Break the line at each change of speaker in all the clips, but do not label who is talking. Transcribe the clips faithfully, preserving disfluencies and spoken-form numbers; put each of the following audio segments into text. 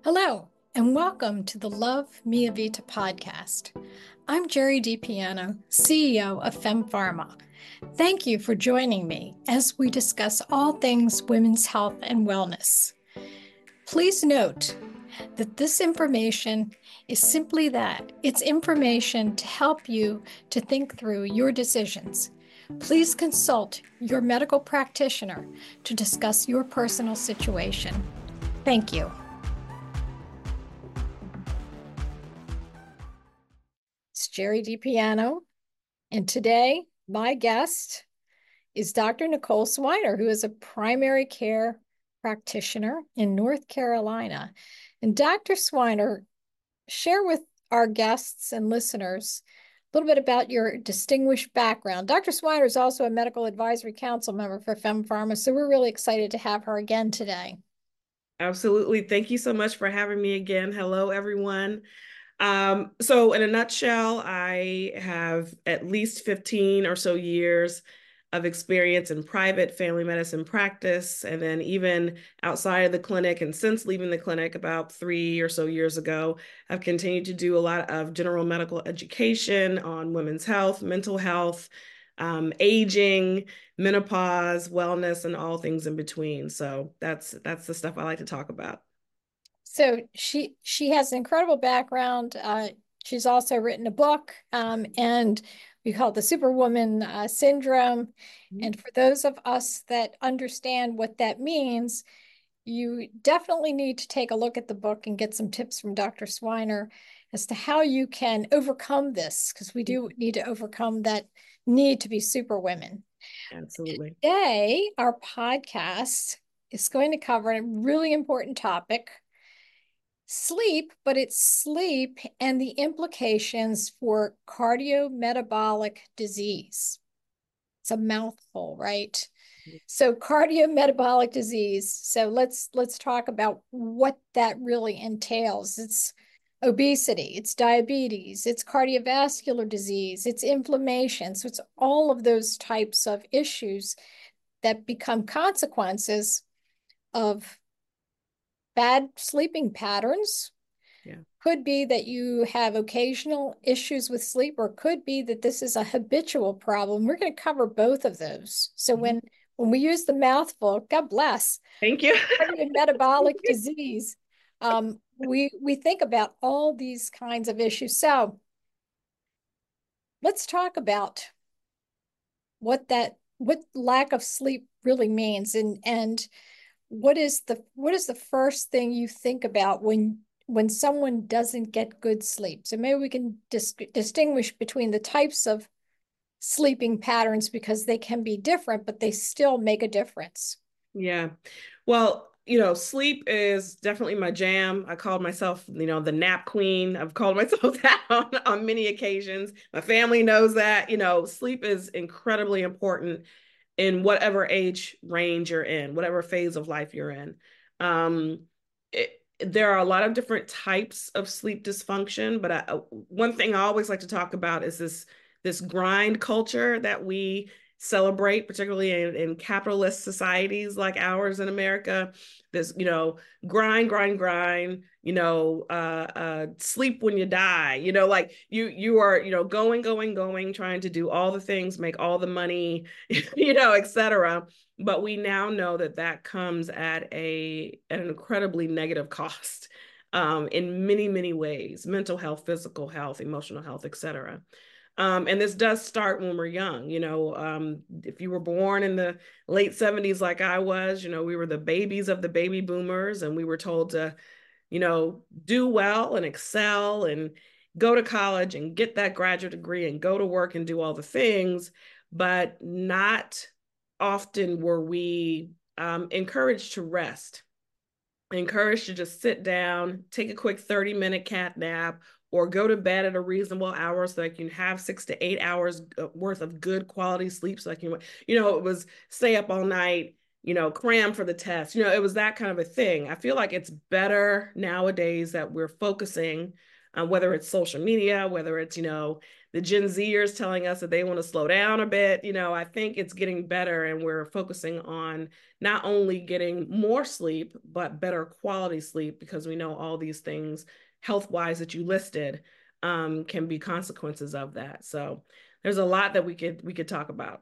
Hello, and welcome to the Love Mia Vita podcast. I'm Jerry DiPiano, C E O of FemPharma. Thank you for joining me as we discuss all things women's health and wellness. Please note that this information is simply that. It's information to help you to think through your decisions. Please consult your medical practitioner to discuss your personal situation. Thank you. It's Jerry DiPiano, and today my guest is Doctor Nicole Swiner, who is a primary care practitioner in North Carolina. And Doctor Swiner, share with our guests and listeners a little bit about your distinguished background. Doctor Swiner is also a medical advisory council member for FemPharma, so we're really excited to have her again today.
Absolutely. Thank you so much for having me again. Hello, everyone. Um, so in a nutshell, I have at least fifteen or so years of experience in private family medicine practice, and then even outside of the clinic. And since leaving the clinic about three or so years ago, I've continued to do a lot of general medical education on women's health, mental health, um, aging, menopause, wellness, and all things in between. So that's that's the stuff I like to talk about.
So she she has an incredible background. Uh, she's also written a book, um, and we call it the Superwoman uh, Syndrome.
Mm-hmm.
And for those of us that understand what that means, you definitely need to take a look at the book and get some tips from Doctor Swiner as to how you can overcome this, because we do need to overcome that need to be superwomen.
Absolutely.
Today, our podcast is going to cover a really important topic. Sleep, but it's sleep and the implications for cardiometabolic disease. It's a mouthful, right? So cardiometabolic disease. So let's let's talk about what that really entails. It's obesity, it's diabetes, it's cardiovascular disease, it's inflammation. So it's all of those types of issues that become consequences of bad sleeping patterns.
Yeah.
Could be that you have occasional issues with sleep, or could be that this is a habitual problem. We're going to cover both of those. So
Mm-hmm.
when when we use the mouthful, God bless,
Thank you.
metabolic disease, um, we we think about all these kinds of issues. So let's talk about what that what lack of sleep really means, and and what is the what is the first thing you think about when when someone doesn't get good sleep? So maybe we can dis distinguish between the types of sleeping patterns, because they can be different, but they still make a difference.
Yeah. Well, you know, sleep is definitely my jam. I called myself, you know, the nap queen. I've called myself that on, on many occasions. My family knows that. You know, sleep is incredibly important in whatever age range you're in, whatever phase of life you're in. Um, it, there are a lot of different types of sleep dysfunction, but I, one thing I always like to talk about is this this grind culture that we celebrate, particularly in, in capitalist societies like ours in America. This, you know, grind, grind, grind, you know, uh, uh, sleep when you die, you know, like you, you are, you know, going, going, going, trying to do all the things, make all the money, you know, et cetera. But we now know that that comes at a, at an incredibly negative cost um, in many, many ways: mental health, physical health, emotional health, et cetera. Um, and this does start when we're young. You know, um, if you were born in the late seventies like I was, you know, we were the babies of the baby boomers, and we were told to, you know, do well and excel and go to college and get that graduate degree and go to work and do all the things. But not often were we um, encouraged to rest, encouraged to just sit down, take a quick thirty minute cat nap, or go to bed at a reasonable hour so that you can have six to eight hours worth of good quality sleep. So I can, you know, it was stay up all night, you know, cram for the test. You know, it was that kind of a thing. I feel like it's better nowadays that we're focusing on whether it's social media, whether it's, you know, the Gen Zers telling us that they want to slow down a bit. You know, I think it's getting better, and we're focusing on not only getting more sleep, but better quality sleep, because we know all these things health-wise that you listed um, can be consequences of that. So there's a lot that we could we could talk about.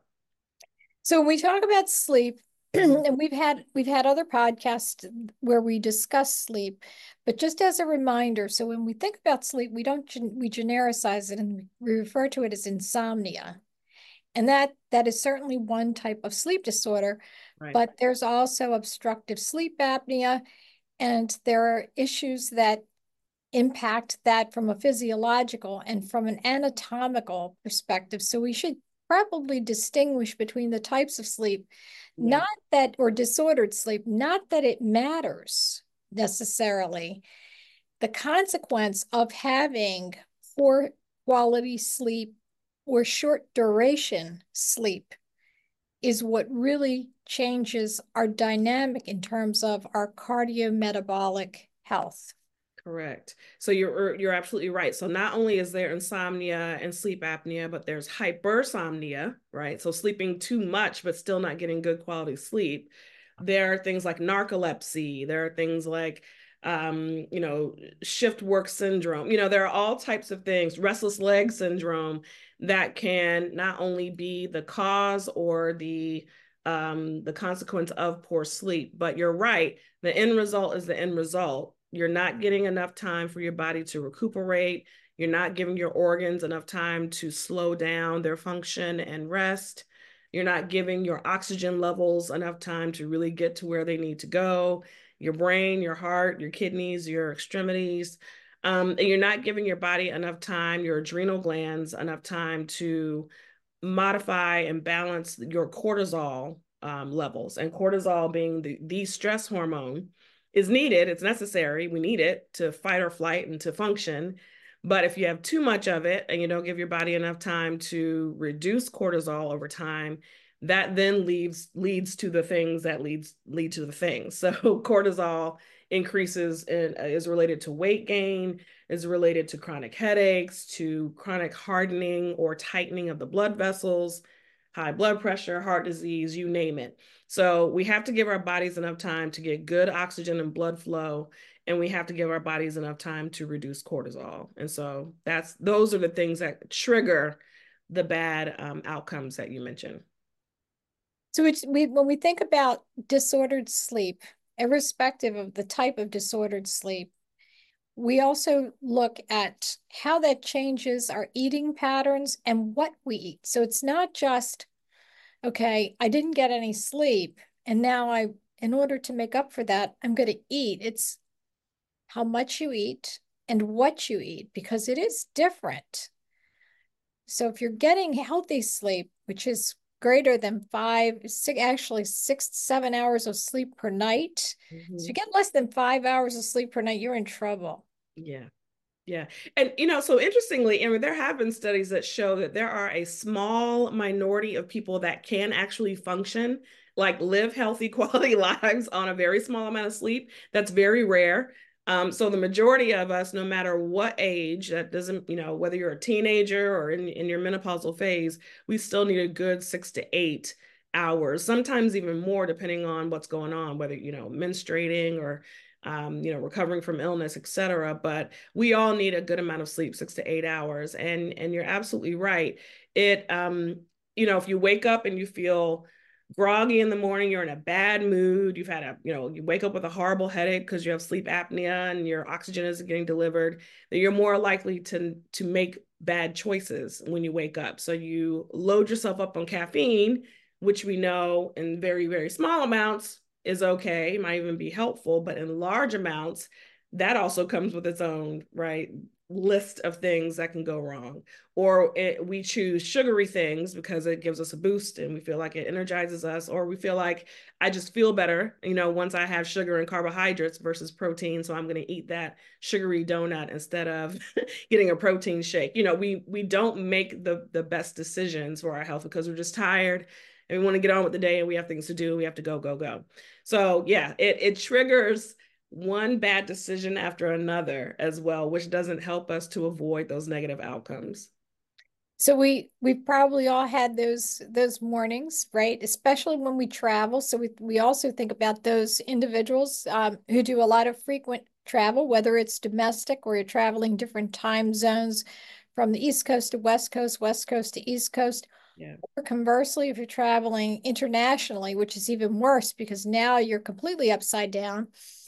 So when we talk about sleep, and we've had we've had other podcasts where we discuss sleep, but just as a reminder, so when we think about sleep, we don't we genericize it and we refer to it as insomnia. And that that is certainly one type of sleep disorder,
Right.
but there's also obstructive sleep apnea, and there are issues that impact that from a physiological and from an anatomical perspective. So we should probably distinguish between the types of sleep,
Yeah.
not that, or disordered sleep, not that it matters necessarily. The consequence of having poor quality sleep or short duration sleep is what really changes our dynamic in terms of our cardiometabolic health.
Correct. So you're you're absolutely right. So not only is there insomnia and sleep apnea, but there's hypersomnia, right? So sleeping too much but still not getting good quality sleep. There are things like narcolepsy. There are things like um, you know, shift work syndrome. You know, there are all types of things, restless leg syndrome, that can not only be the cause or the um, the consequence of poor sleep, but you're right. The end result is the end result. You're not getting enough time for your body to recuperate. You're not giving your organs enough time to slow down their function and rest. You're not giving your oxygen levels enough time to really get to where they need to go. Your brain, your heart, your kidneys, your extremities. Um, and you're not giving your body enough time, your adrenal glands, enough time to modify and balance your cortisol um, levels. And cortisol, being the, the stress hormone, is needed. It's necessary. We need it to fight or flight and to function. But if you have too much of it and you don't give your body enough time to reduce cortisol over time, that then leads leads to the things that leads lead to the things. So cortisol increases and is related to weight gain, is related to chronic headaches, to chronic hardening or tightening of the blood vessels, high blood pressure, heart disease, you name it. So we have to give our bodies enough time to get good oxygen and blood flow, and we have to give our bodies enough time to reduce cortisol. And so that's those are the things that trigger the bad um, outcomes that you mentioned.
So it's we when we think about disordered sleep, irrespective of the type of disordered sleep, we also look at how that changes our eating patterns and what we eat. So it's not just, okay, I didn't get any sleep, and now I, in order to make up for that, I'm going to eat. It's how much you eat and what you eat, because it is different. So if you're getting healthy sleep, which is greater than five, six, actually six, seven hours of sleep per night. Mm-hmm. So you get less than five hours of sleep per night, you're in trouble.
Yeah. Yeah. And, you know, so interestingly, I mean, there have been studies that show that there are a small minority of people that can actually function, like live healthy quality lives on a very small amount of sleep. That's very rare. Um, so the majority of us, no matter what age, that doesn't, you know, whether you're a teenager or in, in your menopausal phase, we still need a good six to eight hours, sometimes even more, depending on what's going on, whether, you know, menstruating or um, you know, recovering from illness, et cetera. But we all need a good amount of sleep, six to eight hours. And, and you're absolutely right. It, um, you know, if you wake up and you feel groggy in the morning, you're in a bad mood, you've had a, you know, you wake up with a horrible headache because you have sleep apnea and your oxygen isn't getting delivered, then you're more likely to, to make bad choices when you wake up. So you load yourself up on caffeine, which we know in very, very small amounts is okay, might even be helpful, but in large amounts, that also comes with its own, right, list of things that can go wrong. Or it, we choose sugary things because it gives us a boost and we feel like it energizes us, or we feel like I just feel better, you know, once I have sugar and carbohydrates versus protein, so I'm going to eat that sugary donut instead of getting a protein shake. You know, we we don't make the the best decisions for our health because we're just tired and we want to get on with the day and we have things to do. We have to go, go, go. So yeah, it, it triggers one bad decision after another as well, which doesn't help us to avoid those negative outcomes.
So we we've probably all had those those mornings, right? Especially when we travel. So we we also think about those individuals um, who do a lot of frequent travel, whether it's domestic or you're traveling different time zones from the East Coast to West Coast, West Coast to East Coast.
Yeah.
Or conversely, if you're traveling internationally, which is even worse because now you're completely upside down.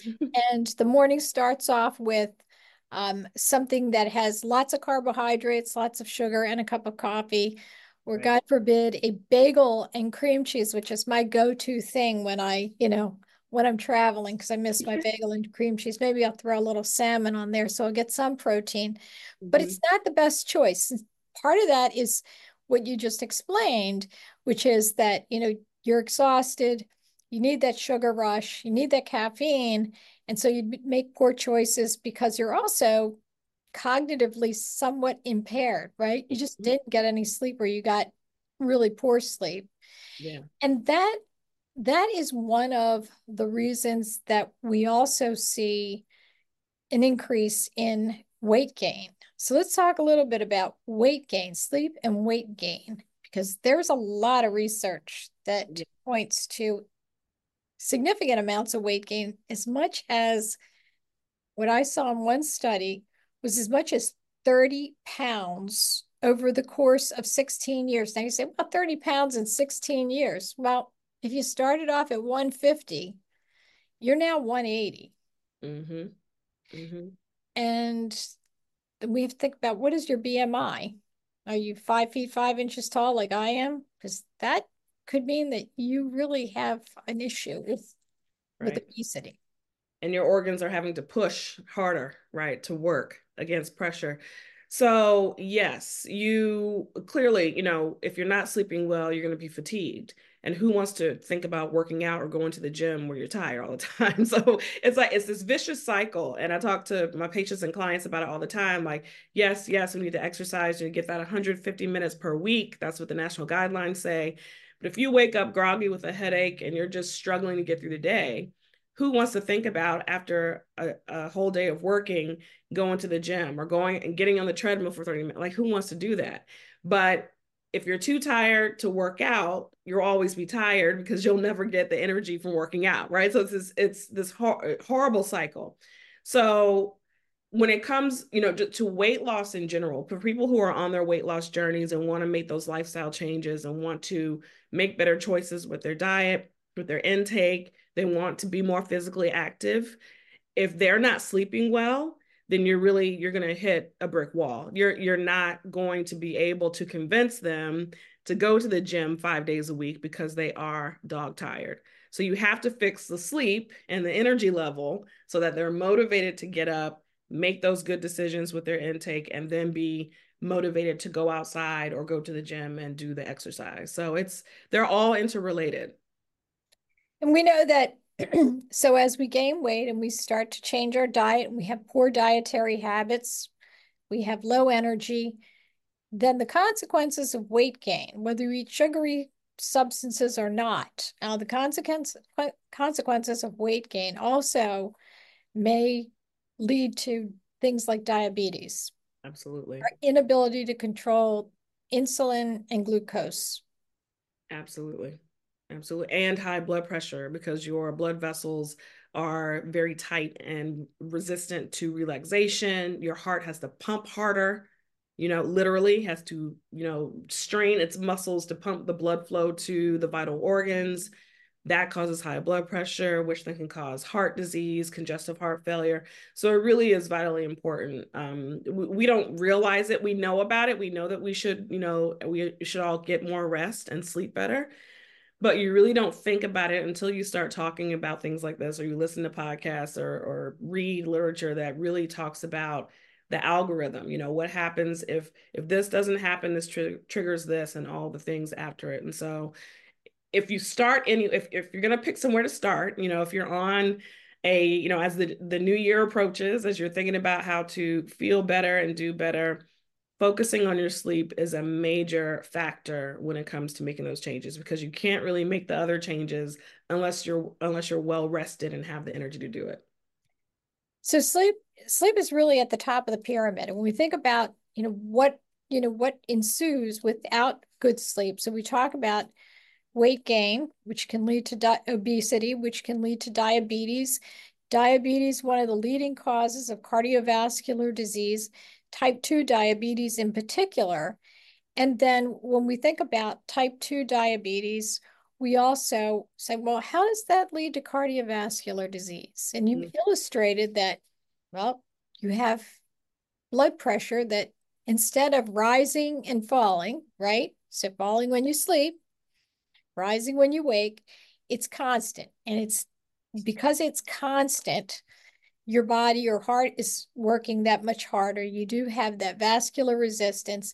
And the morning starts off with um, something that has lots of carbohydrates, lots of sugar, and a cup of coffee, or
Right.
God forbid, a bagel and cream cheese, which is my go-to thing when I, you know, when I'm traveling because I miss my bagel and cream cheese. Maybe I'll throw a little salmon on there so I'll get some protein, but
Hmm.
it's not the best choice. Part of that is what you just explained, which is that, you know, you're exhausted, you need that sugar rush, you need that caffeine, and so you make poor choices because you're also cognitively somewhat impaired, right? You just didn't get any sleep or you got really poor sleep.
Yeah.
And that that is one of the reasons that we also see an increase in weight gain. So let's talk a little bit about weight gain, sleep and weight gain, because there's a lot of research that
Yeah.
points to significant amounts of weight gain, as much as what I saw in one study was as much as thirty pounds over the course of sixteen years. Now you say, well, thirty pounds in sixteen years. Well, if you started off at one fifty, you're now one eighty.
Hmm. Hmm.
And we have to think about, what is your B M I? Are you five feet five inches tall like I am? Because that could mean that you really have an issue with, with
Right.
obesity.
And your organs are having to push harder, right, to work against pressure. So, yes, you clearly, you know, if you're not sleeping well, you're going to be fatigued. And who wants to think about working out or going to the gym where you're tired all the time? So it's like it's this vicious cycle. And I talk to my patients and clients about it all the time. Like, yes, yes, we need to exercise. You get that one hundred fifty minutes per week. That's what the national guidelines say. But if you wake up groggy with a headache and you're just struggling to get through the day, who wants to think about after a, a whole day of working, going to the gym or going and getting on the treadmill for thirty minutes? Like, who wants to do that? But if you're too tired to work out, you'll always be tired because you'll never get the energy from working out, right? So it's this, it's this hor- horrible cycle. So when it comes, you know, to, to weight loss in general, for people who are on their weight loss journeys and want to make those lifestyle changes and want to make better choices with their diet, with their intake, they want to be more physically active. If they're not sleeping well, then you're really you're going to hit a brick wall. You're you're not going to be able to convince them to go to the gym five days a week because they are dog tired. So you have to fix the sleep and the energy level so that they're motivated to get up, make those good decisions with their intake, and then be motivated to go outside or go to the gym and do the exercise. So it's they're all interrelated.
And we know that so as we gain weight and we start to change our diet and we have poor dietary habits, we have low energy, then the consequences of weight gain, whether you eat sugary substances or not, now the consequence, consequences of weight gain also may lead to things like diabetes,
Absolutely.
our inability to control insulin and glucose.
Absolutely. Absolutely. And high blood pressure because your blood vessels are very tight and resistant to relaxation. Your heart has to pump harder, you know, literally has to, you know, strain its muscles to pump the blood flow to the vital organs. That causes high blood pressure, which then can cause heart disease, congestive heart failure. So it really is vitally important. Um, we, we don't realize it. We know about it. We know that we should, you know, we should all get more rest and sleep better, but you really don't think about it until you start talking about things like this, or you listen to podcasts or, or read literature that really talks about the algorithm. You know, what happens if if this doesn't happen, this tr- triggers this and all the things after it. And so if you start any, if, if you're going to pick somewhere to start, you know, if you're on a, you know, as the, the new year approaches, as you're thinking about how to feel better and do better, focusing on your sleep is a major factor when it comes to making those changes, because you can't really make the other changes unless you're unless you're well rested and have the energy to do it.
So sleep sleep is really at the top of the pyramid. And when we think about, you know, what you know, what ensues without good sleep. So we talk about weight gain, which can lead to di- obesity, which can lead to diabetes. Diabetes, one of the leading causes of cardiovascular disease, type two diabetes in particular. And then when we think about type two diabetes, we also say, well, how does that lead to cardiovascular disease? And you
Mm.
illustrated that, well, you have blood pressure that instead of rising and falling, right? So falling when you sleep, rising when you wake, it's constant. And it's because it's constant, your body, your heart is working that much harder. You do have that vascular resistance.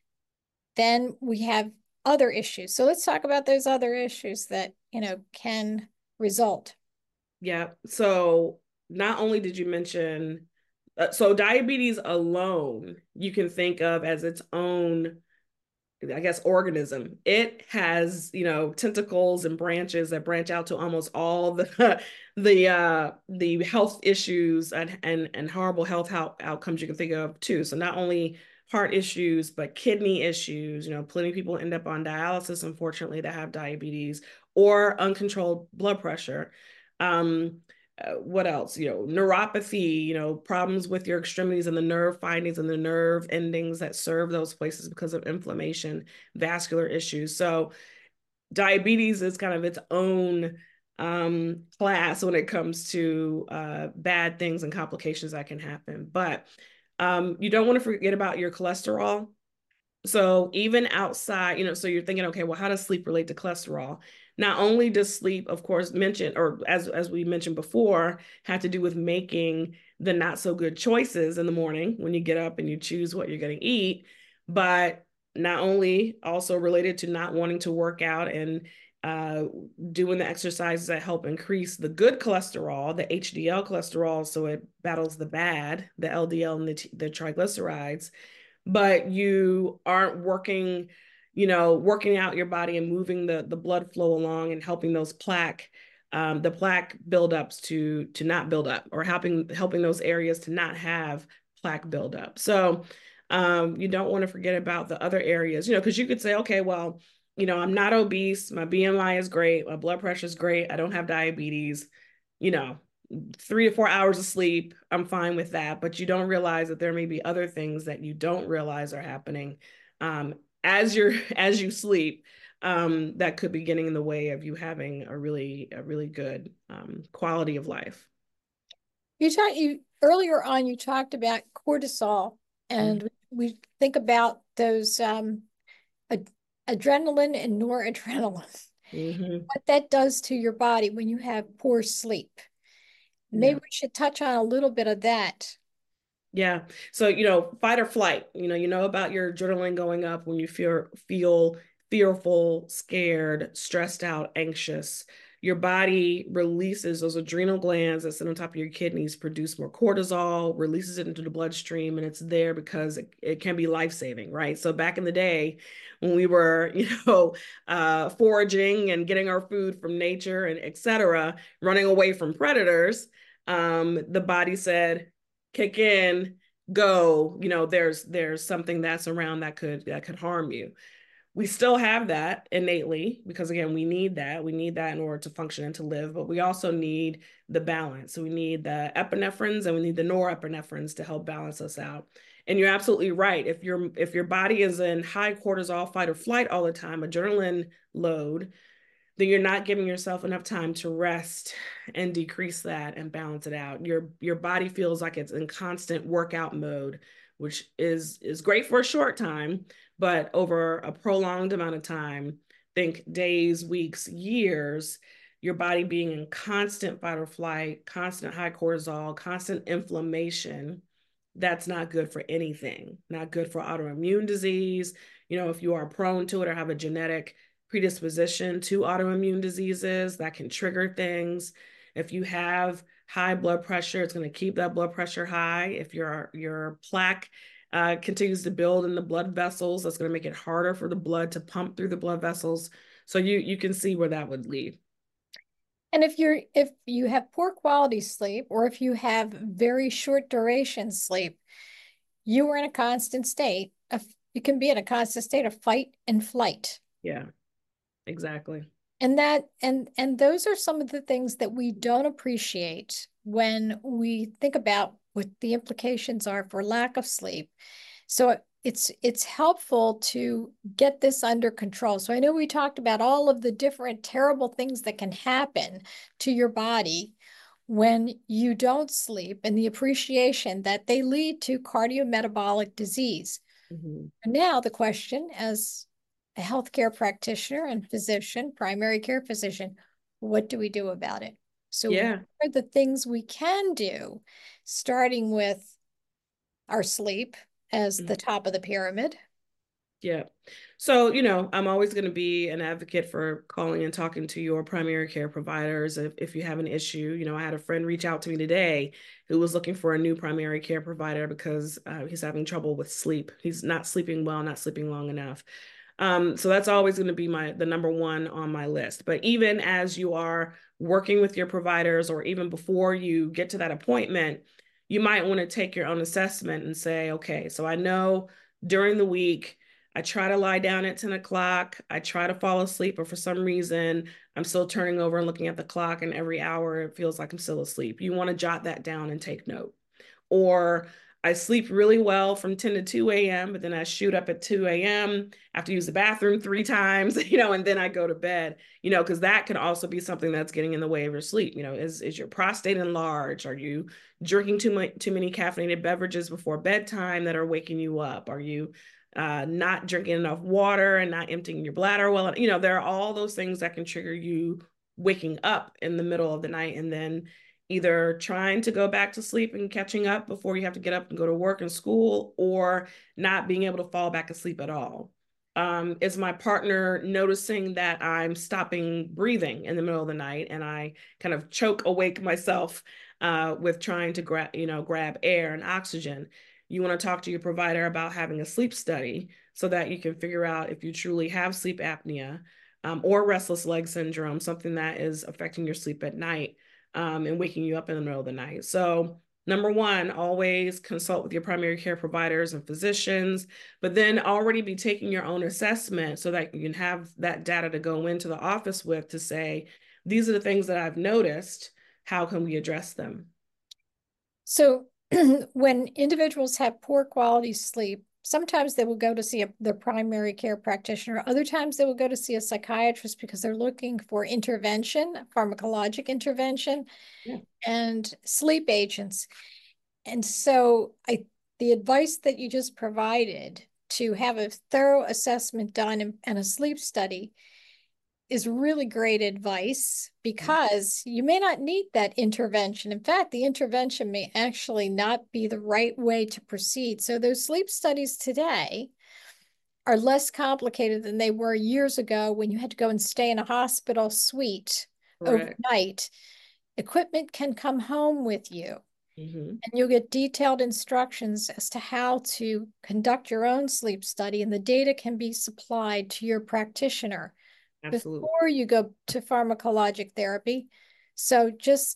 Then we have other issues. So let's talk about those other issues that, you know, can result.
Yeah. So not only did you mention, uh, so diabetes alone, you can think of as its own, I guess, organism. It has, you know, tentacles and branches that branch out to almost all the the uh the health issues and and and horrible health how, outcomes you can think of too. So not only heart issues, but kidney issues. You know, plenty of people end up on dialysis, unfortunately, that have diabetes or uncontrolled blood pressure. Um, uh, what else? You know, neuropathy, you know, problems with your extremities and the nerve findings and the nerve endings that serve those places because of inflammation, vascular issues. So diabetes is kind of its own um, class when it comes to uh, bad things and complications that can happen. But um, you don't want to forget about your cholesterol. So even outside, you know, so you're thinking, okay, well, how does sleep relate to cholesterol? Not only does sleep, of course, mention, or as as we mentioned before, have to do with making the not so good choices in the morning when you get up and you choose what you're going to eat, but not only also related to not wanting to work out and uh, doing the exercises that help increase the good cholesterol, the H D L cholesterol, so it battles the bad, the L D L and the, the triglycerides, but you aren't working, you know, working out your body and moving the the blood flow along and helping those plaque, um, the plaque buildups to to not build up, or helping helping those areas to not have plaque buildup. So um, you don't want to forget about the other areas, you know, because you could say, okay, well, you know, I'm not obese, my B M I is great, my blood pressure is great, I don't have diabetes, you know, three to four hours of sleep, I'm fine with that. But you don't realize that there may be other things that you don't realize are happening um, as you're as you sleep, um, that could be getting in the way of you having a really a really good um, quality of life.
You talked you earlier on, you talked about cortisol,
Mm-hmm.
and we think about those um, ad adrenaline and noradrenaline,
Mm-hmm.
what that does to your body when you have poor sleep. Maybe
Yeah.
we should touch on a little bit of that.
Yeah. So, you know, fight or flight, you know, you know about your adrenaline going up when you feel feel fearful, scared, stressed out, anxious. Your body releases those adrenal glands that sit on top of your kidneys, produce more cortisol, releases it into the bloodstream, and it's there because it, it can be life-saving, right? So back in the day when we were, you know, uh, foraging and getting our food from nature and et cetera, running away from predators, um, the body said, kick in, go, you know, there's there's something that's around that could that could harm you. We still have that innately because again, we need that. We need that in order to function and to live, but we also need the balance. So we need the epinephrines and we need the norepinephrines to help balance us out. And you're absolutely right. If your if your body is in high cortisol fight or flight all the time, adrenaline load, then you're not giving yourself enough time to rest and decrease that and balance it out. Your your body feels like it's in constant workout mode, which is is great for a short time, but over a prolonged amount of time, think days, weeks, years, your body being in constant fight or flight, constant high cortisol, constant inflammation, that's not good for anything. Not good for autoimmune disease. You know, if you are prone to it or have a genetic predisposition to autoimmune diseases that can trigger things. If you have high blood pressure, it's going to keep that blood pressure high. If your your plaque uh, continues to build in the blood vessels, that's going to make it harder for the blood to pump through the blood vessels. So you you can see where that would lead.
And if you're if you have poor quality sleep, or if you have very short duration sleep, you are in a constant state of You can be in a constant state of fight and flight.
Yeah, exactly.
And that and and those are some of the things that we don't appreciate when we think about what the implications are for lack of sleep. So it's it's helpful to get this under control. So I know we talked about all of the different terrible things that can happen to your body when you don't sleep and the appreciation that they lead to cardiometabolic disease.
Mm-hmm.
And now the question, as a healthcare practitioner and physician, primary care physician, what do we do about it? So what
Yeah.
are the things we can do, starting with our sleep as the top of the pyramid?
Yeah. So, you know, I'm always going to be an advocate for calling and talking to your primary care providers if, if you have an issue. You know, I had a friend reach out to me today who was looking for a new primary care provider because uh, he's having trouble with sleep. He's not sleeping well, not sleeping long enough. Um, so that's always going to be my the number one on my list. But even as you are working with your providers, or even before you get to that appointment, you might want to take your own assessment and say, okay, so I know during the week, I try to lie down at ten o'clock. I try to fall asleep, but for some reason, I'm still turning over and looking at the clock, and every hour it feels like I'm still asleep. You want to jot that down and take note. Or I sleep really well from ten to two a m, but then I shoot up at two a m, I have to use the bathroom three times, you know, and then I go to bed, you know, because that can also be something that's getting in the way of your sleep. You know, is, is your prostate enlarged? Are you drinking too much, too many caffeinated beverages before bedtime that are waking you up? Are you uh, not drinking enough water and not emptying your bladder well? You know, there are all those things that can trigger you waking up in the middle of the night and then either trying to go back to sleep and catching up before you have to get up and go to work and school, or not being able to fall back asleep at all. Um, is my partner noticing that I'm stopping breathing in the middle of the night and I kind of choke awake myself uh, with trying to grab, you know, grab air and oxygen? You want to talk to your provider about having a sleep study so that you can figure out if you truly have sleep apnea um, or restless leg syndrome, something that is affecting your sleep at night um, and waking you up in the middle of the night. So number one, always consult with your primary care providers and physicians, but then already be taking your own assessment so that you can have that data to go into the office with to say, these are the things that I've noticed. How can we address them?
So when individuals have poor quality sleep, sometimes they will go to see a, their primary care practitioner. Other times they will go to see a psychiatrist because they're looking for intervention, pharmacologic intervention,
Yeah.
and sleep agents. And so I, the advice that you just provided to have a thorough assessment done and, and a sleep study is really great advice because you may not need that intervention. In fact, the intervention may actually not be the right way to proceed. So those sleep studies today are less complicated than they were years ago when you had to go and stay in a hospital suite
Correct.
overnight. Equipment can come home with you.
Mm-hmm.
And you'll get detailed instructions as to how to conduct your own sleep study, and the data can be supplied to your practitioner
Absolutely.
before you go to pharmacologic therapy. So just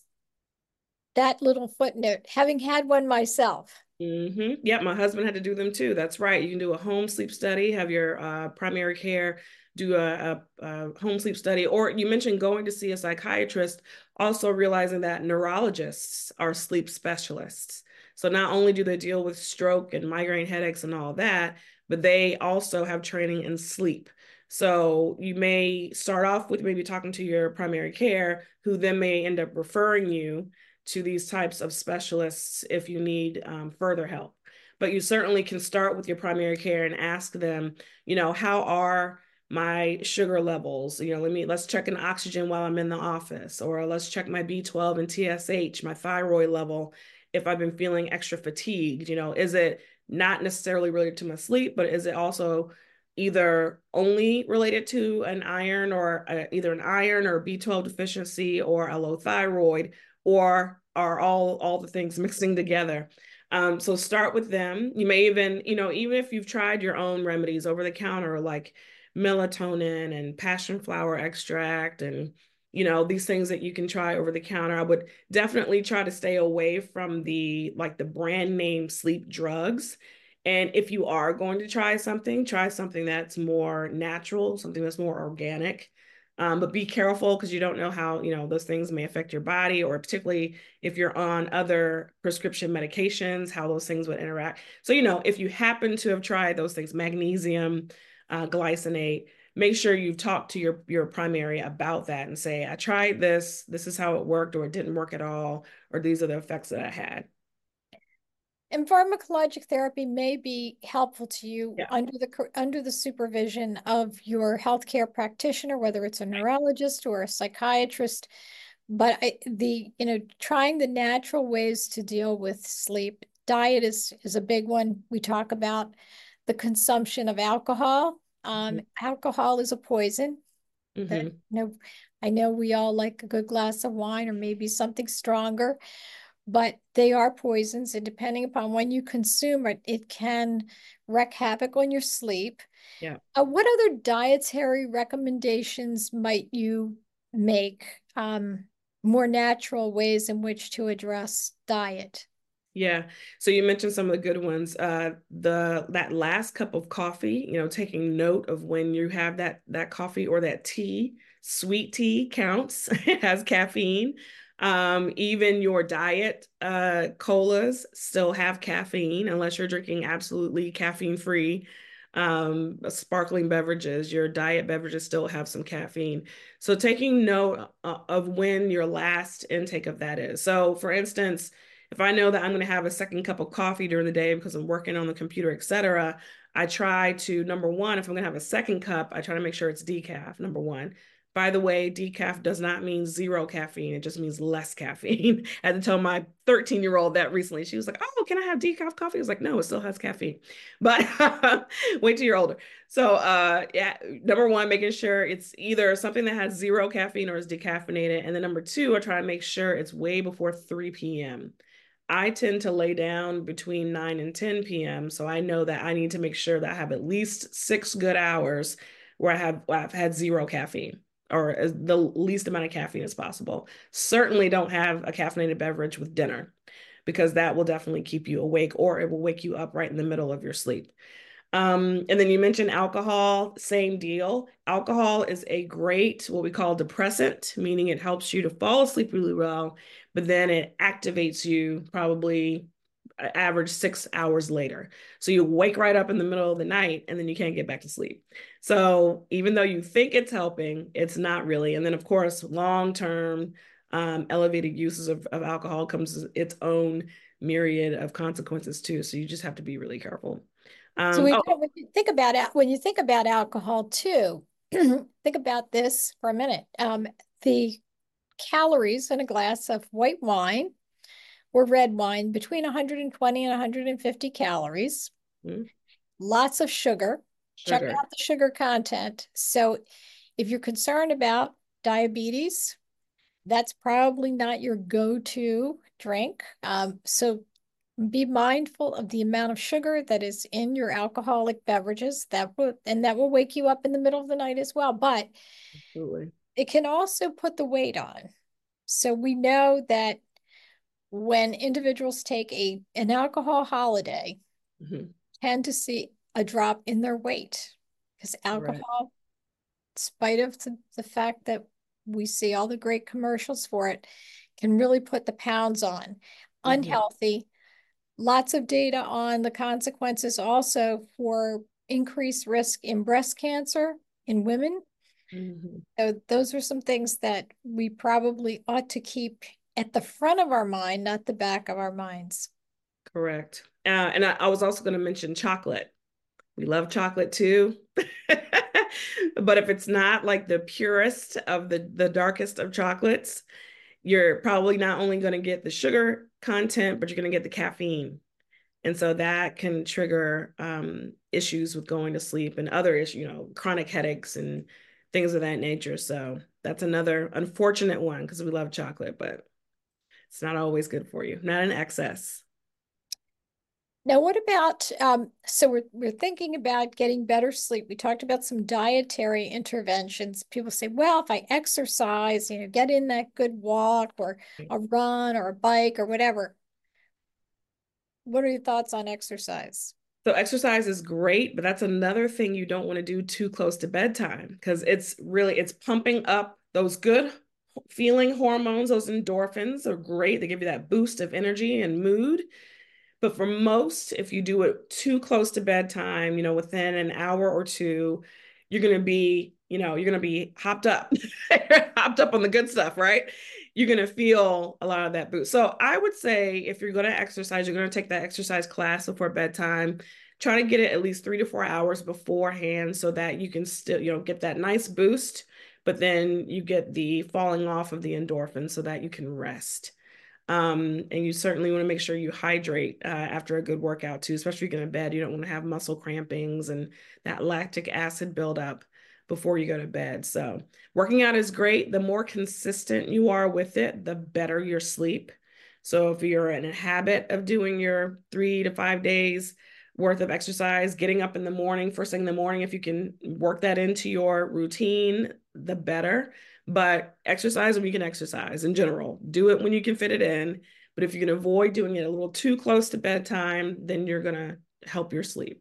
that little footnote, having had one myself.
Mm-hmm. Yeah, my husband had to do them too. That's right. You can do a home sleep study, have your uh, primary care do a, a, a home sleep study, or you mentioned going to see a psychiatrist, also realizing that neurologists are sleep specialists. So not only do they deal with stroke and migraine headaches and all that, but they also have training in sleep. So you may start off with maybe talking to your primary care, who then may end up referring you to these types of specialists if you need um, further help. But you certainly can start with your primary care and ask them, you know, how are my sugar levels? You know, let me let's check an oxygen while I'm in the office, or let's check my B twelve and T S H, my thyroid level, if I've been feeling extra fatigued. You know, is it not necessarily related to my sleep, but is it also either only related to an iron or uh, either an iron or B twelve deficiency or a low thyroid, or are all all the things mixing together? Um, so start with them. You may even, you know, even if you've tried your own remedies over the counter, like melatonin and passion flower extract and, you know, these things that you can try over the counter, I would definitely try to stay away from the like the brand name sleep drugs And if you are going to try something, try something that's more natural, something that's more organic. Um, but be careful because you don't know how, you know, those things may affect your body, or particularly if you're on other prescription medications, how those things would interact. So, you know, if you happen to have tried those things, magnesium, uh, glycinate, make sure you've talked to your, your primary about that and say, I tried this, this is how it worked, or it didn't work at all, or these are the effects that I had.
And pharmacologic therapy may be helpful to you
Yeah.
under the under the supervision of your healthcare practitioner, whether it's a neurologist or a psychiatrist. But I, the you know trying the natural ways to deal with sleep, diet is is a big one. We talk about the consumption of alcohol. Um, alcohol is a poison. That
Mm-hmm.
you know, I know we all like a good glass of wine or maybe something stronger, but they are poisons, and depending upon when you consume it, it can wreak havoc on your sleep.
Yeah.
Uh, what other dietary recommendations might you make? Um, more natural ways in which to address diet.
Yeah. So you mentioned some of the good ones. Uh, the that last cup of coffee, you know, taking note of when you have that that coffee or that tea, sweet tea counts. It has caffeine. Um, even your diet uh, colas still have caffeine unless you're drinking absolutely caffeine free um, sparkling beverages. Your diet beverages still have some caffeine. So taking note uh, of when your last intake of that is. So for instance, if I know that I'm going to have a second cup of coffee during the day because I'm working on the computer, et cetera, I try to, number one, if I'm going to have a second cup, I try to make sure it's decaf, number one. By the way, decaf does not mean zero caffeine. It just means less caffeine. I had to tell my thirteen year old that recently. She was like, oh, can I have decaf coffee? I was like, no, it still has caffeine. But wait till you're older. So, uh, yeah, number one, making sure it's either something that has zero caffeine or is decaffeinated. And then number two, I try to make sure it's way before three p m. I tend to lay down between nine and ten p m. So I know that I need to make sure that I have at least six good hours where I have where I've had zero caffeine or the least amount of caffeine as possible. Certainly don't have a caffeinated beverage with dinner because that will definitely keep you awake or it will wake you up right in the middle of your sleep. Um, and then you mentioned alcohol, same deal. Alcohol is a great, what we call depressant, meaning it helps you to fall asleep really well, but then it activates you probably average six hours later. So you wake right up in the middle of the night and then you can't get back to sleep. So even though you think it's helping, it's not really. And then of course, long-term um, elevated uses of, of alcohol comes its own myriad of consequences too. So you just have to be really careful.
So
Um,
we
oh,
don't, when you think about it, when you think about alcohol too, think about this for a minute. Um, the calories in a glass of white wine or red wine between one hundred twenty and one hundred fifty calories,
mm,
lots of sugar. Check
sugar.
out the sugar content. So if you're concerned about diabetes, that's probably not your go-to drink. Um, so be mindful of the amount of sugar that is in your alcoholic beverages. That will, and that will wake you up in the middle of the night as well. But
Absolutely.
it can also put the weight on. So we know that when individuals take a an alcohol holiday,
Mhm.
tend to see a drop in their weight because
Right.
alcohol, in spite of the, the fact that we see all the great commercials for it, can really put the pounds on.
Mhm.
Unhealthy. Lots of data on the consequences also for increased risk in breast cancer in women.
Mhm.
So those are some things that we probably ought to keep at the front of our mind, not the back of our minds.
Correct. Uh, and I, I was also going to mention chocolate. We love chocolate too. But if it's not like the purest of the the darkest of chocolates, you're probably not only going to get the sugar content, but you're going to get the caffeine. And so that can trigger um, issues with going to sleep and other issues, you know, chronic headaches and things of that nature. So that's another unfortunate one because we love chocolate, but it's not always good for you, not in excess.
Now, what about, um, so we're, we're thinking about getting better sleep. We talked about some dietary interventions. People say, well, if I exercise, you know, get in that good walk or a run or a bike or whatever. What are your thoughts on exercise?
So exercise is great, but that's another thing you don't want to do too close to bedtime because it's really it's pumping up those good feeling hormones, those endorphins are great. They give you that boost of energy and mood. But for most, if you do it too close to bedtime, you know, within an hour or two, you're going to be, you know, you're going to be hopped up, hopped up on the good stuff, right? You're going to feel a lot of that boost. So I would say if you're going to exercise, you're going to take that exercise class before bedtime, try to get it at least three to four hours beforehand so that you can still, you know, get that nice boost, but then you get the falling off of the endorphins so that you can rest. Um, and you certainly want to make sure you hydrate uh, after a good workout too, especially if you're going to bed. You don't want to have muscle crampings and that lactic acid buildup before you go to bed. So working out is great. The more consistent you are with it, the better your sleep. So if you're in a habit of doing your three to five days worth of exercise, getting up in the morning, first thing in the morning, if you can work that into your routine, the better. But exercise when you can exercise in general. Do it when you can fit it in. But if you can avoid doing it a little too close to bedtime, then you're going to help your sleep.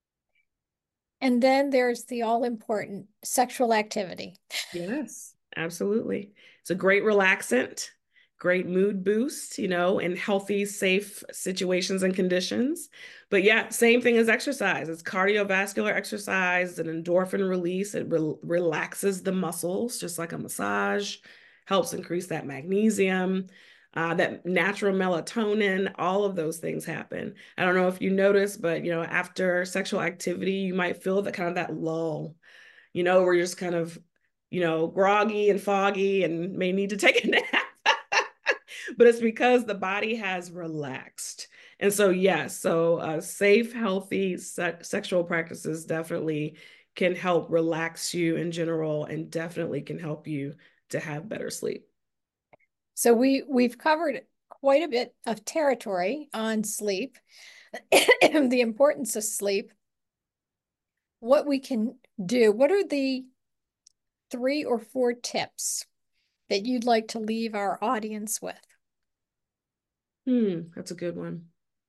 And then there's the all important sexual activity.
Yes, absolutely. It's a great relaxant, great mood boost, you know, in healthy, safe situations and conditions. But yeah, same thing as exercise. It's cardiovascular exercise, an endorphin release. It re relaxes the muscles, just like a massage, helps increase that magnesium, uh, that natural melatonin, all of those things happen. I don't know if you notice, but, you know, after sexual activity, you might feel that kind of that lull, you know, where you're just kind of, you know, groggy and foggy and may need to take a nap. But it's because the body has relaxed. And so, yes, so uh, safe, healthy se sexual practices definitely can help relax you in general and definitely can help you to have better sleep.
So we we've covered quite a bit of territory on sleep, the importance of sleep, what we can do. What are the three or four tips that you'd like to leave our audience with?
Hmm, that's a good one.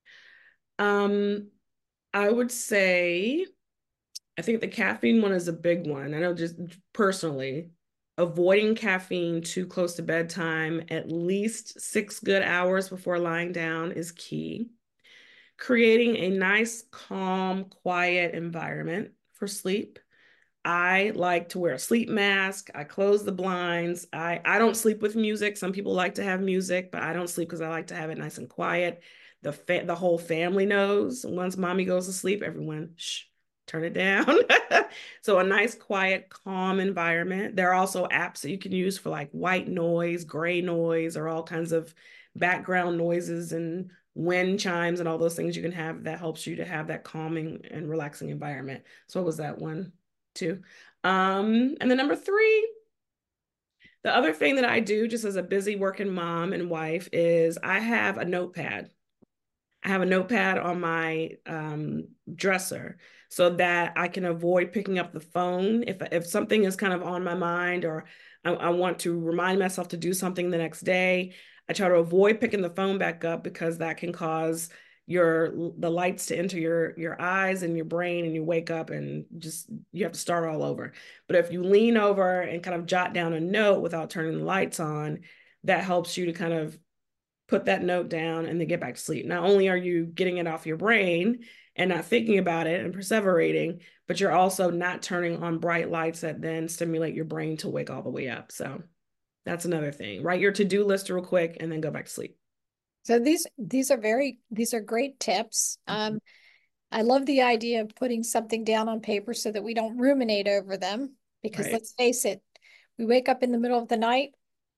Um, I would say I think the caffeine one is a big one. I know just personally, avoiding caffeine too close to bedtime, at least six good hours before lying down is key. Creating a nice, calm, quiet environment for sleep. I like to wear a sleep mask. I close the blinds. I, I don't sleep with music. Some people like to have music, but I don't sleep because I like to have it nice and quiet. The fa- the whole family knows once mommy goes to sleep, everyone, shh, turn it down. So a nice, quiet, calm environment. There are also apps that you can use for like white noise, gray noise, or all kinds of background noises and wind chimes and all those things you can have that helps you to have that calming and relaxing environment. So what was that one? Two. Um, and then number three, the other thing that I do just as a busy working mom and wife is I have a notepad. I have a notepad on my um, dresser so that I can avoid picking up the phone if if something is kind of on my mind or I, I want to remind myself to do something the next day. I try to avoid picking the phone back up because that can cause your the lights to enter your your eyes and your brain and you wake up and just you have to start all over. But if you lean over and kind of jot down a note without turning the lights on, that helps you to kind of put that note down and then get back to sleep. Not only are you getting it off your brain and not thinking about it and perseverating, but you're also not turning on bright lights that then stimulate your brain to wake all the way up. So that's another thing. Write your to-do list real quick and then go back to sleep.
So these these are very these are great tips. Um, I love the idea of putting something down on paper so that we don't ruminate over them. Because
Right.
let's face it, we wake up in the middle of the night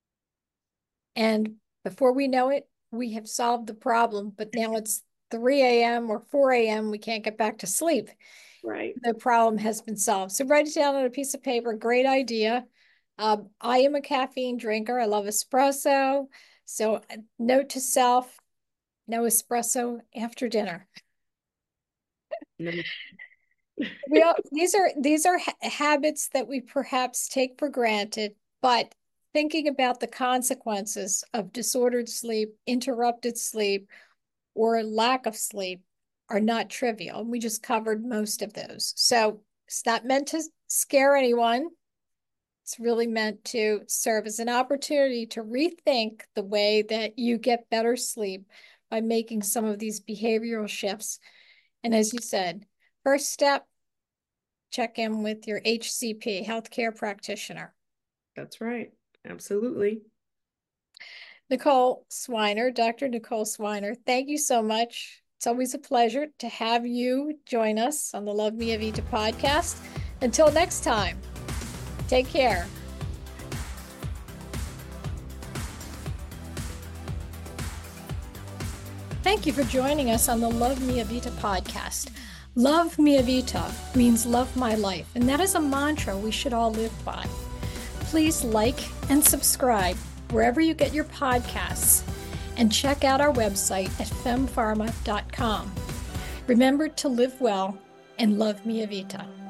and before we know it, we have solved the problem. But now it's three a m or four a m We can't get back to sleep.
Right.
The problem has been solved. So write it down on a piece of paper. Great idea. Um, I am a caffeine drinker. I love espresso. So note to self, no espresso after dinner.
No.
We all, these are these are ha habits that we perhaps take for granted, but thinking about the consequences of disordered sleep, interrupted sleep, or lack of sleep are not trivial. We just covered most of those. So it's not meant to scare anyone. It's really meant to serve as an opportunity to rethink the way that you get better sleep by making some of these behavioral shifts. And as you said, first step, check in with your H C P, healthcare practitioner.
That's right. Absolutely.
Nicole Swiner, Doctor Nicole Swiner, thank you so much. It's always a pleasure to have you join us on the Love Mia Vita podcast. Until next time, take care. Thank you for joining us on the Love Mia Vita podcast. Love Mia Vita means love my life, and that is a mantra we should all live by. Please like and subscribe wherever you get your podcasts, and check out our website at fem pharma dot com. Remember to live well and love Mia Vita.